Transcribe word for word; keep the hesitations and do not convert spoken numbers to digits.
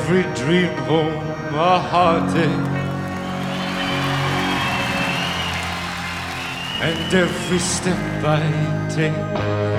every dream home a heartache, and every step I take